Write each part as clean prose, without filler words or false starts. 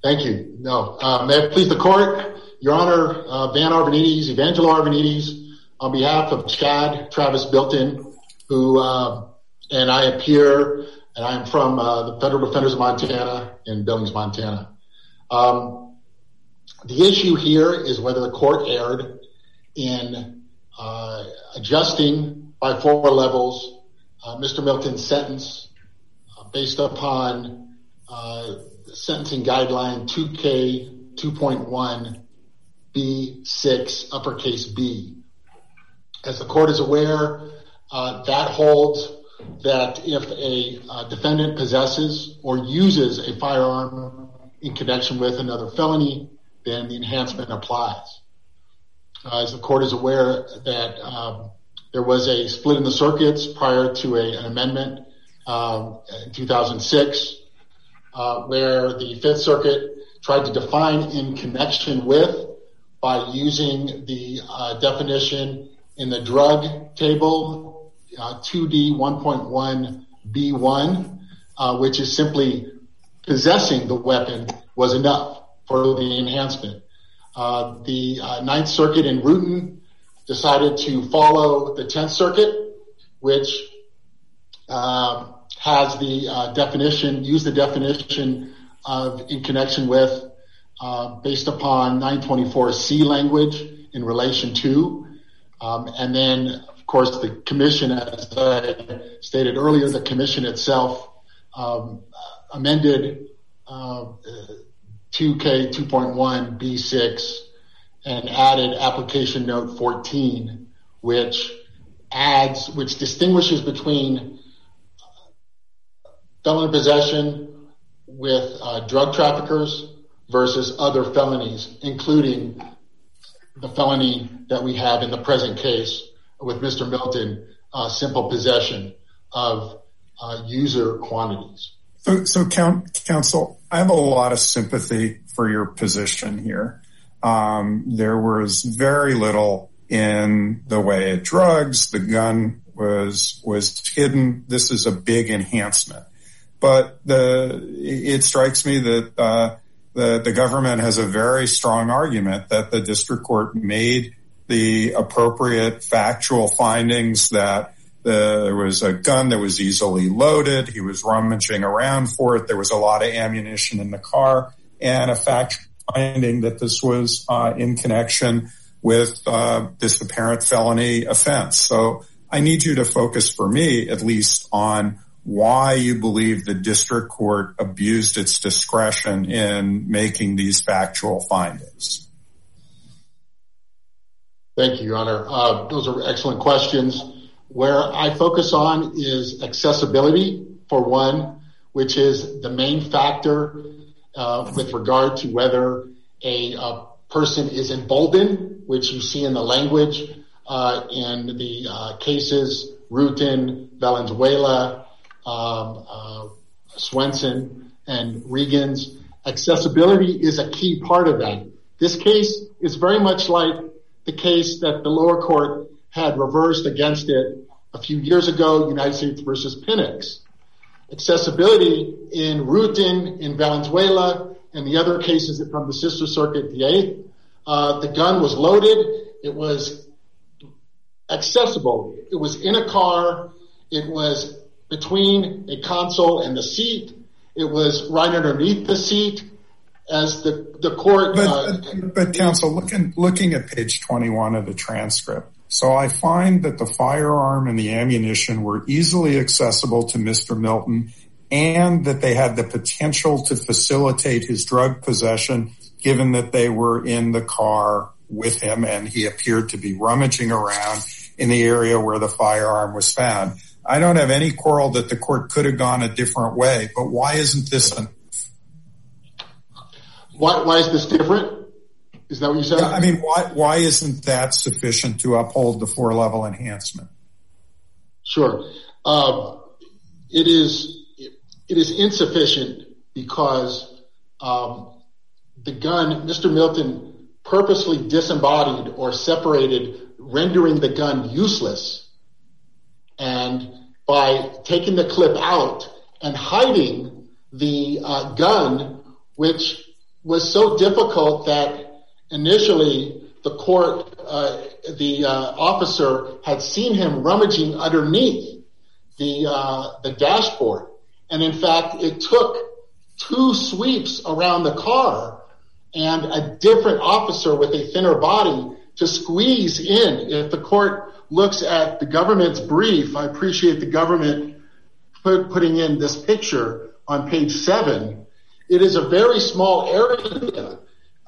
Thank you. No. May it please the court, Your Honor, Van Arvanites, Evangelo Arvanites, on behalf of Chad Travis Bilton, who, and I appear, and I am from the Federal Defenders of Montana in Billings, Montana. The issue here is whether the court erred in adjusting by 4 levels Mr. Milton's sentence based upon sentencing guideline 2K 2.1 B6 uppercase B. As the court is aware, that holds that if a defendant possesses or uses a firearm in connection with another felony, then the enhancement applies. As the court is aware that there was a split in the circuits prior to an amendment in 2006, where the Fifth Circuit tried to define in connection with by using the definition in the drug table 2D 1.1 B1, which is simply possessing the weapon was enough for the enhancement. The Ninth Circuit in Rutan decided to follow the 10th Circuit, which has the definition, use the definition of in connection with based upon 924C language in relation to. And then, of course, the commission, as I stated earlier, the commission itself amended 2K 2.1 B6 and added application note 14, which distinguishes between felon possession with drug traffickers versus other felonies, including the felony that we have in the present case with Mr. Milton, simple possession of user quantities. So counsel, I have a lot of sympathy for your position here. There was very little in the way of drugs. The gun was hidden. This is a big enhancement. But it strikes me that the government has a very strong argument that the district court made the appropriate factual findings, that there was a gun that was easily loaded. He was rummaging around for it. There was a lot of ammunition in the car, and a fact finding that this was in connection with this apparent felony offense. So I need you to focus, for me at least, on why you believe the district court abused its discretion in making these factual findings. Thank you, Your Honor. Those are excellent questions. Where I focus on is accessibility, for one, which is the main factor with regard to whether a person is emboldened, which you see in the language in the cases Rutan, Valenzuela, Swenson, and Regan's. Accessibility is a key part of that. This case is very much like the case that the lower court had reversed against it a few years ago, United States versus Penix. Accessibility in Rutan, in Valenzuela, and the other cases from the sister circuit, the 8th, the gun was loaded. It was accessible. It was in a car. It was between a console and the seat. It was right underneath the seat. As the court... But counsel, looking at page 21 of the transcript, so I find that the firearm and the ammunition were easily accessible to Mr. Milton, and that they had the potential to facilitate his drug possession, given that they were in the car with him and he appeared to be rummaging around in the area where the firearm was found. I don't have any quarrel that the court could have gone a different way, but why isn't this Why is this different? Is that what you said? I mean, why isn't that sufficient to uphold the 4-level enhancement? Sure. It is insufficient because the gun, Mr. Milton purposely disembodied or separated, rendering the gun useless. And by taking the clip out and hiding the gun, which was so difficult that initially the officer had seen him rummaging underneath the dashboard. And in fact, it took 2 sweeps around the car and a different officer with a thinner body to squeeze in. If the court looks at the government's brief, I appreciate the government putting in this picture on page 7. It is a very small area.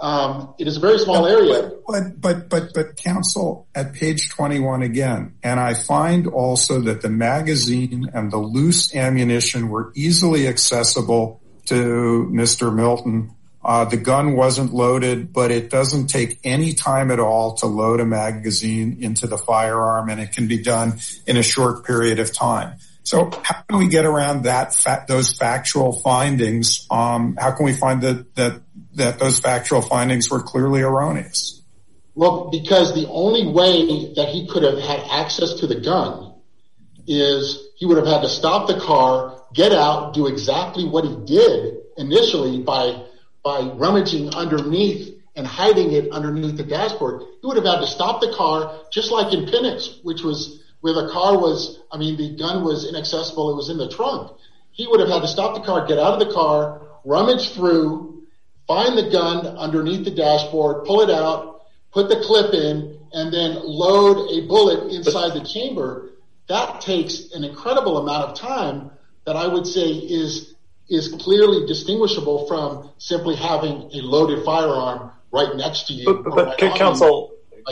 But counsel, at page 21 again, and I find also that the magazine and the loose ammunition were easily accessible to Mr. Milton. The gun wasn't loaded, but it doesn't take any time at all to load a magazine into the firearm, and it can be done in a short period of time. So how can we get around those factual findings? How can we find that those factual findings were clearly erroneous? Well, because the only way that he could have had access to the gun is he would have had to stop the car, get out, do exactly what he did initially by rummaging underneath and hiding it underneath the dashboard. He would have had to stop the car, just like in Penix, which was where the gun was inaccessible. It was in the trunk. He would have had to stop the car, get out of the car, rummage through, find the gun underneath the dashboard, pull it out, put the clip in, and then load a bullet inside the chamber. That takes an incredible amount of time that I would say is clearly distinguishable from simply having a loaded firearm right next to you. But counsel,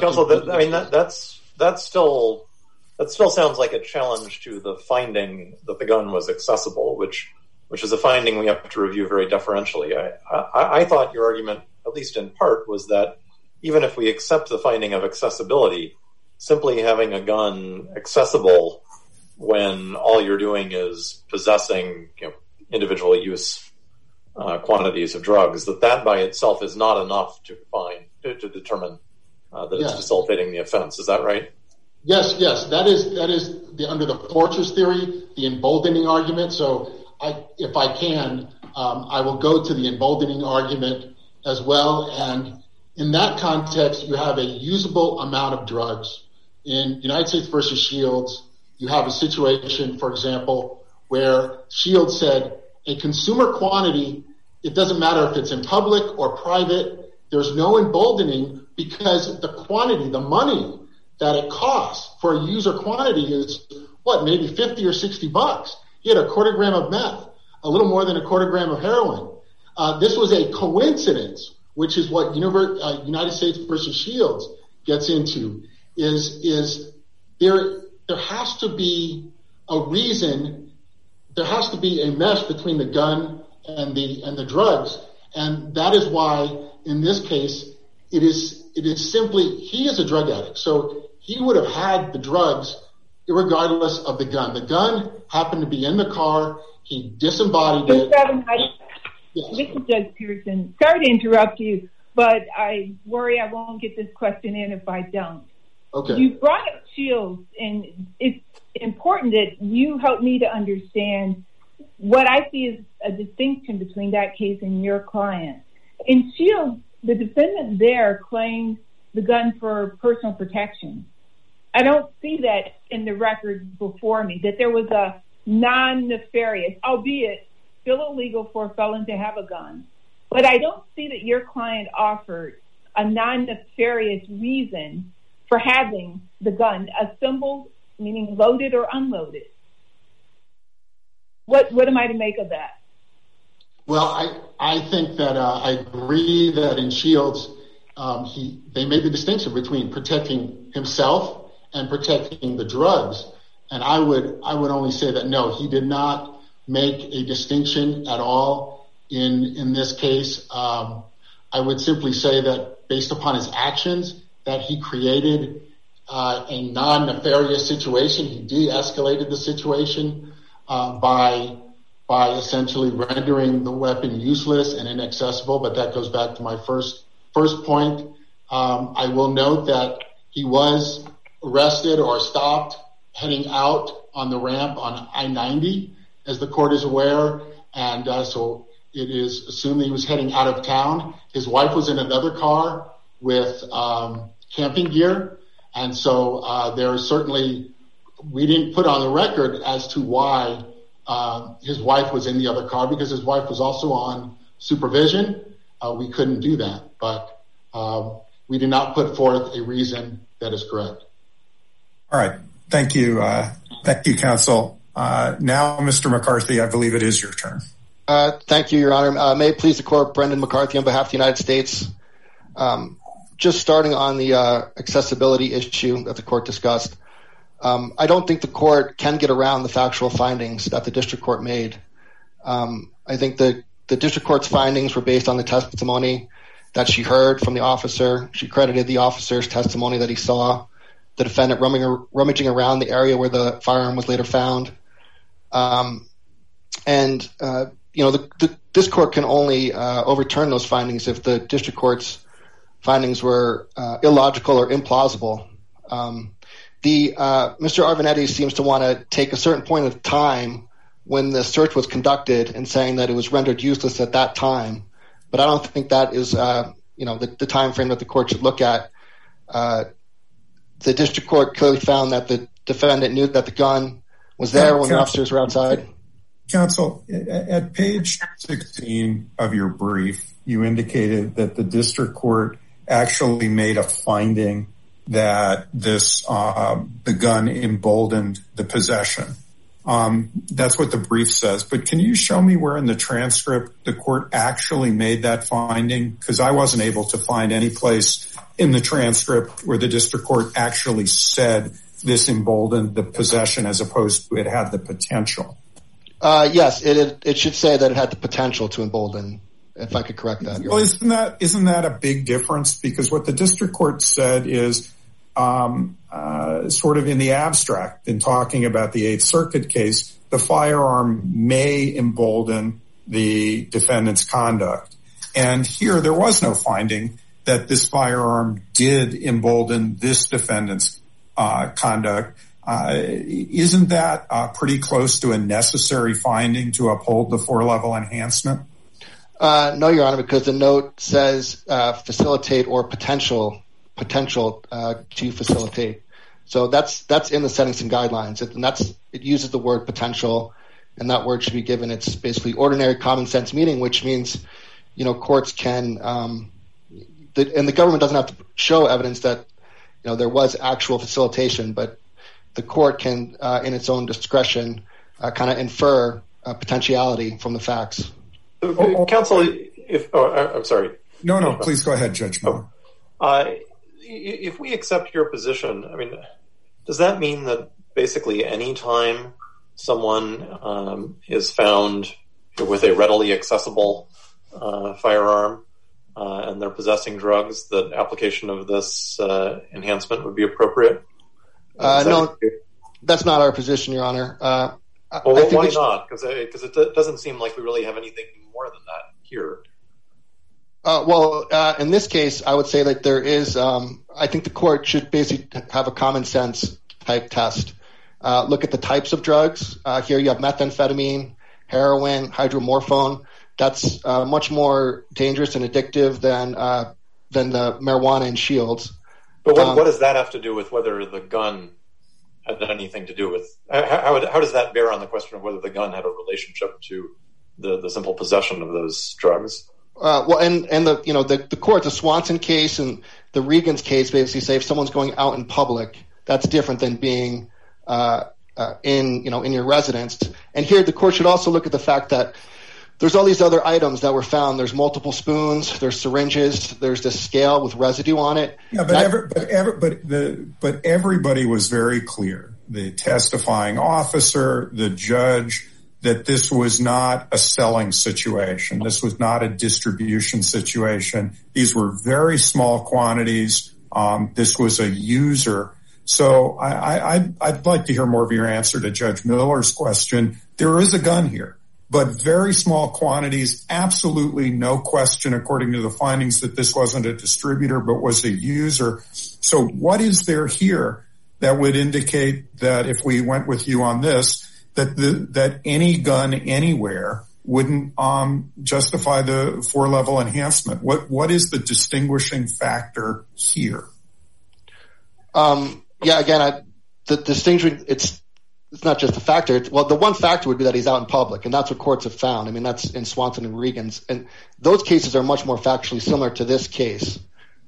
that still sounds like a challenge to the finding that the gun was accessible, which is a finding we have to review very deferentially. I thought your argument, at least in part, was that even if we accept the finding of accessibility, simply having a gun accessible when all you're doing is possessing, individual use quantities of drugs, that by itself is not enough to determine that it's facilitating the offense. Is that right? Yes. That is under the Fortress theory, the emboldening argument. So if I can, I will go to the emboldening argument as well. And in that context, you have a usable amount of drugs. In United States versus Shields, you have a situation, for example, where Shields said a consumer quantity, it doesn't matter if it's in public or private, there's no emboldening because the quantity, the money that it costs for a user quantity is maybe $50 or $60. He had a quarter gram of meth, a little more than a quarter gram of heroin. This was a coincidence, which is what United States versus Shields gets into, is there has to be a reason, there has to be a mesh between the gun and the drugs. And that is why in this case, it is simply, he is a drug addict. So he would have had the drugs regardless of the gun. The gun happened to be in the car. He disembodied it. This is Judge Pearson. Sorry to interrupt you, but I worry I won't get this question in if I don't. Okay. You brought up Shields, and it's important that you help me to understand what I see as a distinction between that case and your client. In Shields, the defendant there claimed the gun for personal protection. I don't see that in the record before me, that there was a non-nefarious, albeit still illegal for a felon to have a gun. But I don't see that your client offered a non-nefarious reason for having the gun assembled, meaning loaded or unloaded. What am I to make of that? Well, I think that I agree that in Shields, they made the distinction between protecting himself and protecting the drugs. And I would only say that no, he did not make a distinction at all in this case. I would simply say that based upon his actions, that he created a non-nefarious situation. He de-escalated the situation by essentially rendering the weapon useless and inaccessible. But that goes back to my first point. I will note that he was arrested or stopped heading out on the ramp on I-90, as the court is aware. And so it is assumed that he was heading out of town. His wife was in another car with camping gear. And so there is certainly, we didn't put on the record as to why his wife was in the other car, because his wife was also on supervision. We couldn't do that, but we did not put forth a reason that is correct. All right. Thank you. Thank you, counsel. Now, Mr. McCarthy, I believe it is your turn. Thank you, Your Honor. May it please the court, Brendan McCarthy on behalf of the United States. Just starting on the accessibility issue that the court discussed, I don't think the court can get around the factual findings that the district court made. I think the district court's findings were based on the testimony that she heard from the officer. She credited the officer's testimony that he saw the defendant rummaging around the area where the firearm was later found. This court can only overturn those findings if the district court's findings were illogical or implausible. Mr. Arvanetti seems to want to take a certain point of time when the search was conducted and saying that it was rendered useless at that time. But I don't think that is, the time frame that the court should look at. The district court clearly found that the defendant knew that the gun was there when the officers were outside. Counsel, at page 16 of your brief, you indicated that the district court actually made a finding that the gun emboldened the possession. That's what the brief says. But can you show me where in the transcript the court actually made that finding? Because I wasn't able to find any place in the transcript where the district court actually said this emboldened the possession as opposed to it had the potential. Yes, it should say that it had the potential to embolden, if I could correct that. Well, isn't that a big difference? Because what the district court said is sort of in the abstract, in talking about the Eighth Circuit case, the firearm may embolden the defendant's conduct. And here there was no finding that this firearm did embolden this defendant's conduct. Isn't that pretty close to a necessary finding to uphold the 4-level enhancement? No, Your Honor, because the note says facilitate or potential to facilitate. So that's in the sentencing guidelines, and it uses the word potential, and that word should be given its basically ordinary common sense meaning, which means courts can and the government doesn't have to show evidence that there was actual facilitation, but the court can, in its own discretion, kind of infer potentiality from the facts. Counsel, I'm sorry. No, please go ahead, Judge Miller. If we accept your position, does that mean that basically any time someone is found with a readily accessible firearm and they're possessing drugs, that application of this enhancement would be appropriate? No, that's not our position, Your Honor. Why not? Because it doesn't seem like we really have anything more than that here. In this case, I would say that there is, I think the court should basically have a common sense type test. Look at the types of drugs. Here you have methamphetamine, heroin, hydromorphone. That's much more dangerous and addictive than the marijuana and shields. But what does that have to do with whether the gun had anything to do with? How does that bear on the question of whether the gun had a relationship to the simple possession of those drugs? The court, the Swanson case and the Regan's case basically say if someone's going out in public, that's different than being in your residence. And here the court should also look at the fact that there's all these other items that were found. There's multiple spoons, there's syringes, there's this scale with residue on it. Yeah, but everybody was very clear. The testifying officer, the judge, that this was not a selling situation. This was not a distribution situation. These were very small quantities. This was a user. So I'd like to hear more of your answer to Judge Miller's question. There is a gun here, but very small quantities, absolutely no question, according to the findings, that this wasn't a distributor, but was a user. So what is there here that would indicate that if we went with you on this, that any gun anywhere wouldn't justify the 4-level enhancement. What is the distinguishing factor here? Again, the distinguishing, it's not just a factor. The one factor would be that he's out in public, and that's what courts have found. I mean, that's in Swanson and Regan's, and those cases are much more factually similar to this case.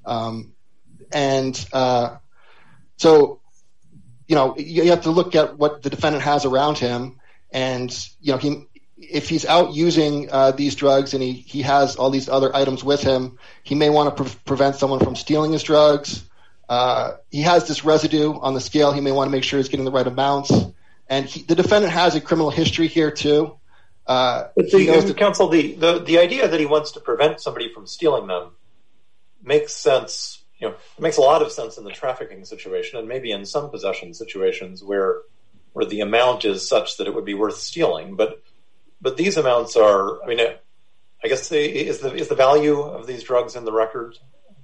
So, you have to look at what the defendant has around him, and if he's out using these drugs and he has all these other items with him, he may want to prevent someone from stealing his drugs. He has this residue on the scale. He may want to make sure he's getting the right amounts. And the defendant has a criminal history here too. Counsel, the idea that he wants to prevent somebody from stealing them makes sense. It makes a lot of sense in the trafficking situation, and maybe in some possession situations where the amount is such that it would be worth stealing. But these amounts are. I mean, I guess is the value of these drugs in the record?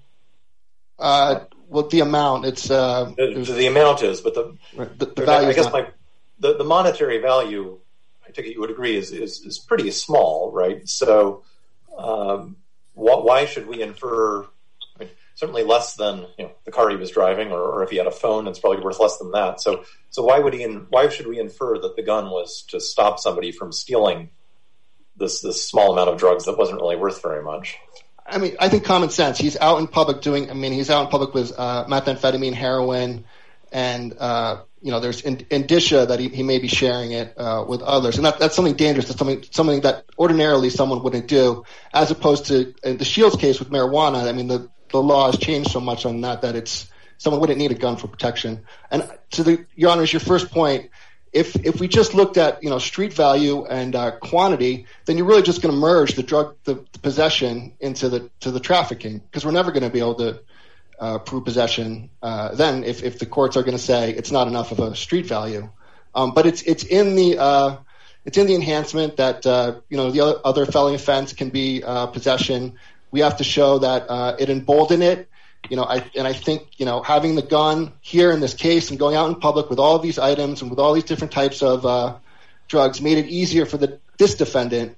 Well, the amount the amount is, but the value. I guess the monetary value, I take it you would agree, is pretty small, right? So why should we infer? I mean, certainly less than the car he was driving, or if he had a phone, it's probably worth less than that. So why should we infer that the gun was to stop somebody from stealing this small amount of drugs that wasn't really worth very much? I mean, I think common sense. He's out in public he's out in public with methamphetamine, heroin, and there's indicia that he may be sharing it with others, and that's something dangerous. That's something that ordinarily someone wouldn't do, as opposed to the Shields case with marijuana. I mean, the law has changed so much on that it's someone wouldn't need a gun for protection. And Your Honor, your first point, if we just looked at street value and quantity, then you're really just going to merge the possession into the trafficking, because we're never going to be able to prove possession then if the courts are going to say it's not enough of a street value. But it's in the enhancement that the other felony offense can be possession. We have to show that it emboldened it. I think having the gun here in this case and going out in public with all of these items and with all these different types of drugs made it easier for this defendant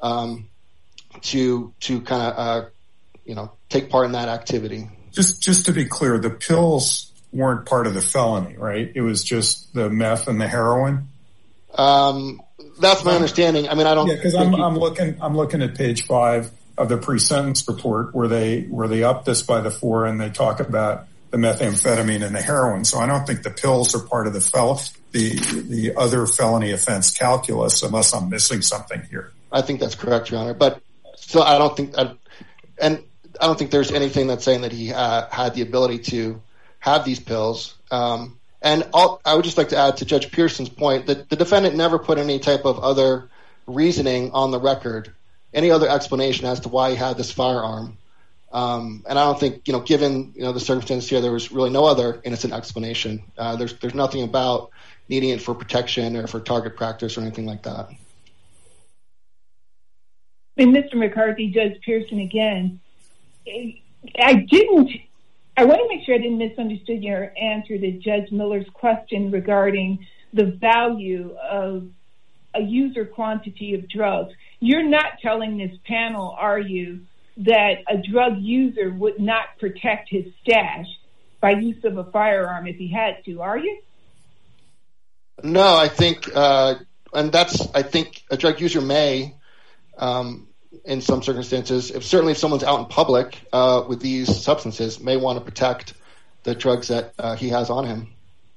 to kind of take part in that activity. Just to be clear, the pills weren't part of the felony, right? It was just the meth and the heroin. That's my understanding. I mean, I don't. Yeah, because I'm looking at page 5 of the pre-sentence report where they up this by the 4 and they talk about the methamphetamine and the heroin. So I don't think the pills are part of the other felony offense calculus, unless I'm missing something here. I think that's correct, Your Honor. But still, I don't think there's anything that's saying that he had the ability to have these pills. I would just like to add to Judge Pearson's point that the defendant never put any type of other reasoning on the record, any other explanation as to why he had this firearm. And I don't think, given the circumstances here, there was really no other innocent explanation. There's nothing about needing it for protection or for target practice or anything like that. And Mr. McCarthy, Judge Pearson again, I want to make sure I didn't misunderstand your answer to Judge Miller's question regarding the value of a user quantity of drugs. You're not telling this panel, are you, that a drug user would not protect his stash by use of a firearm if he had to, are you? No, I think, I think a drug user may, in some circumstances, if someone's out in public with these substances, may want to protect the drugs that he has on him.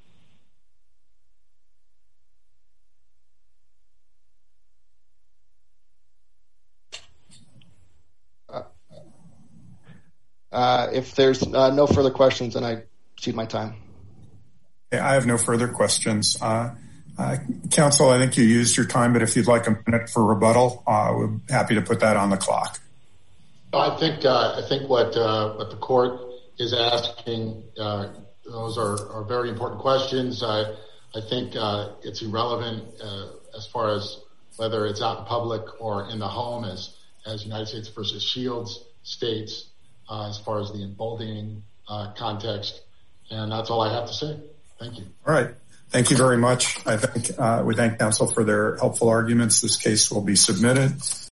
If there's no further questions, then I cede my time. Yeah, I have no further questions. Counsel, I think you used your time, but if you'd like a minute for rebuttal, we're happy to put that on the clock. I think what the court is asking, those are very important questions. I think it's irrelevant as far as whether it's out in public or in the home, as United States versus Shields states, as far as the emboldening context. And that's all I have to say. Thank you. All right. Thank you very much. I think we thank counsel for their helpful arguments. This case will be submitted.